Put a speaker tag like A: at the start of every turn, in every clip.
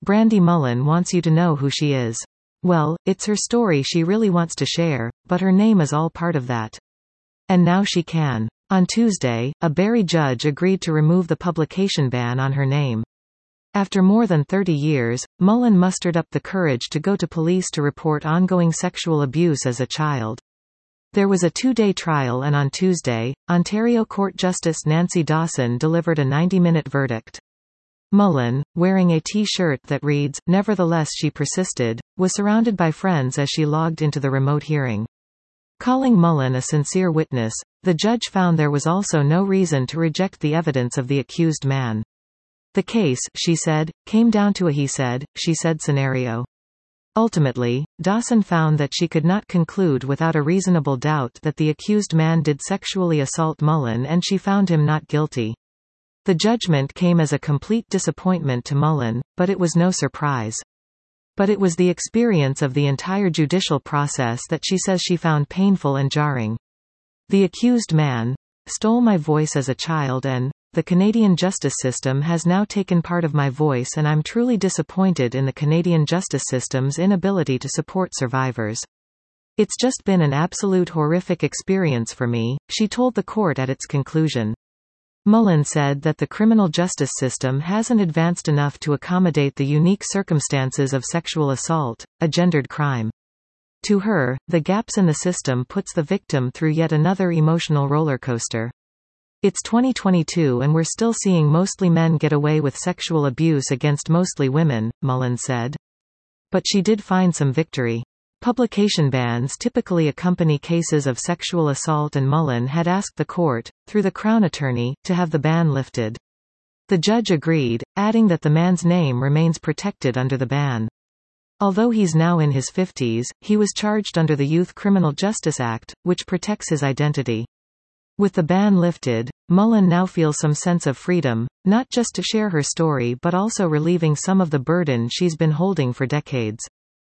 A: Brandy Mullen wants you to know who she is. Well, it's her story she really wants to share, but her name is all part of that. And now she can. On Tuesday, a Barrie judge agreed to remove the publication ban on her name. After more than 30 years, Mullen mustered up the courage to go to police to report ongoing sexual abuse as a child. There was a 2-day trial, and on Tuesday, Ontario Court Justice Nancy Dawson delivered a 90-minute verdict. Mullen, wearing a T-shirt that reads, "Nevertheless she persisted," was surrounded by friends as she logged into the remote hearing. Calling Mullen a sincere witness, the judge found there was also no reason to reject the evidence of the accused man. The case, she said, came down to a he said, she said scenario. Ultimately, Dawson found that she could not conclude without a reasonable doubt that the accused man did sexually assault Mullen, and she found him not guilty. The judgment came as a complete disappointment to Mullen, but it was no surprise. But it was the experience of the entire judicial process that she says she found painful and jarring. The accused man stole my voice as a child, and the Canadian justice system has now taken part of my voice, and I'm truly disappointed in the Canadian justice system's inability to support survivors. It's just been an absolute horrific experience for me, she told the court at its conclusion. Mullen said that the criminal justice system hasn't advanced enough to accommodate the unique circumstances of sexual assault, a gendered crime. To her, the gaps in the system puts the victim through yet another emotional roller coaster. It's 2022 and we're still seeing mostly men get away with sexual abuse against mostly women, Mullen said. But she did find some victory. Publication bans typically accompany cases of sexual assault, and Mullen had asked the court, through the Crown Attorney, to have the ban lifted. The judge agreed, adding that the man's name remains protected under the ban. Although he's now in his 50s, he was charged under the Youth Criminal Justice Act, which protects his identity. With the ban lifted, Mullen now feels some sense of freedom, not just to share her story but also relieving some of the burden she's been holding for decades.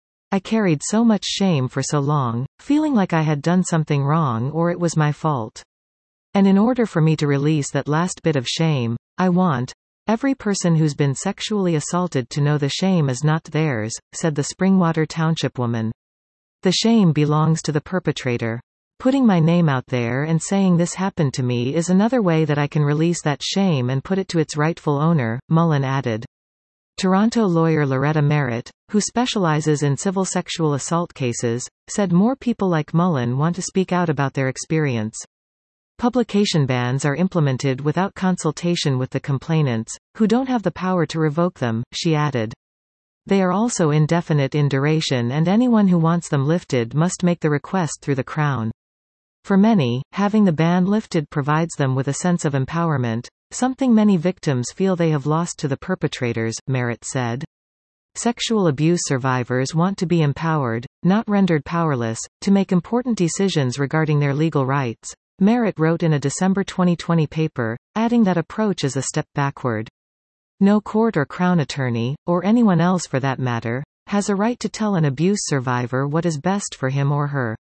A: I carried so much shame for so long, feeling like I had done something wrong or it was my fault. And in order for me to release that last bit of shame, I want every person who's been sexually assaulted to know the shame is not theirs, said the Springwater Township woman. The shame belongs to the perpetrator. Putting my name out there and saying this happened to me is another way that I can release that shame and put it to its rightful owner, Mullen added. Toronto lawyer Loretta Merritt, who specializes in civil sexual assault cases, said more people like Mullen want to speak out about their experience. Publication bans are implemented without consultation with the complainants, who don't have the power to revoke them, she added. They are also indefinite in duration, and anyone who wants them lifted must make the request through the Crown. For many, having the ban lifted provides them with a sense of empowerment, something many victims feel they have lost to the perpetrators, Merritt said. Sexual abuse survivors want to be empowered, not rendered powerless, to make important decisions regarding their legal rights, Merritt wrote in a December 2020 paper, adding that approach is a step backward. No court or Crown attorney, or anyone else for that matter, has a right to tell an abuse survivor what is best for him or her.